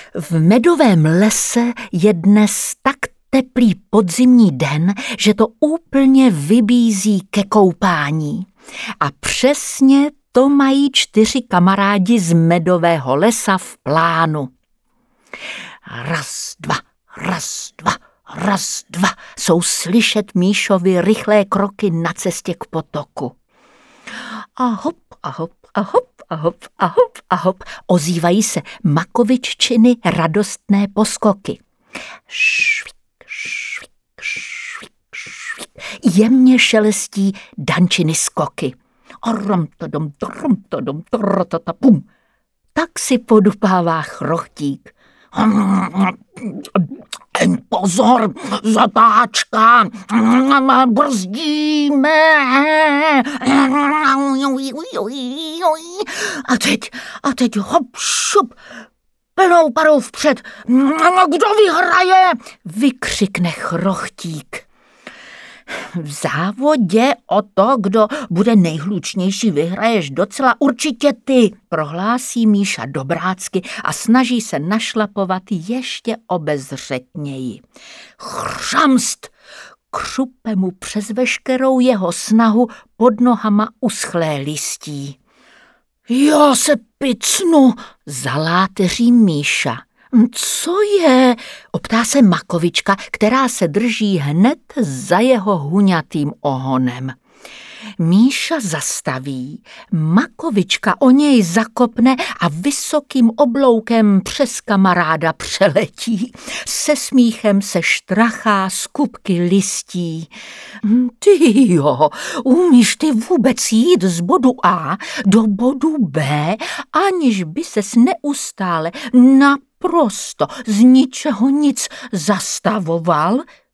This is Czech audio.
V medovém lese je dnes tak teplý podzimní den, že to úplně vybízí ke koupání. A přesně to mají 4 kamarádi z medového lesa v plánu. Raz, dva, raz, dva, raz, dva jsou slyšet Míšovi rychlé kroky na cestě k potoku. A hop, a hop, a hop, a hop, a hop, a hop, ozývají se makoviččiny radostné poskoky. Švik, švik, švik, švik. Jemně šelestí Dančiny skoky. Pum. Tak si podupává chrochtík. Pozor, zatáčka, brzdíme. A teď hop, šup, plnou parou vpřed. Kdo vyhraje? Vykřikne chrochtík. V závodě o to, kdo bude nejhlučnější, vyhraješ docela určitě ty, prohlásí Míša dobrácky a snaží se našlapovat ještě obezřetněji. Chřamst! Křupe mu přes veškerou jeho snahu pod nohama uschlé listí. Já se picnu, zaláteří Míša. Co je? Optá se Makovička, která se drží hned za jeho huňatým ohonem. Míša zastaví, Makovička o něj zakopne a vysokým obloukem přes kamaráda přeletí. Se smíchem se štrachá z kupky listí. Ty jo, umíš ty vůbec jít z bodu A do bodu B, aniž by ses neustále naprosto z ničeho nic zastavoval?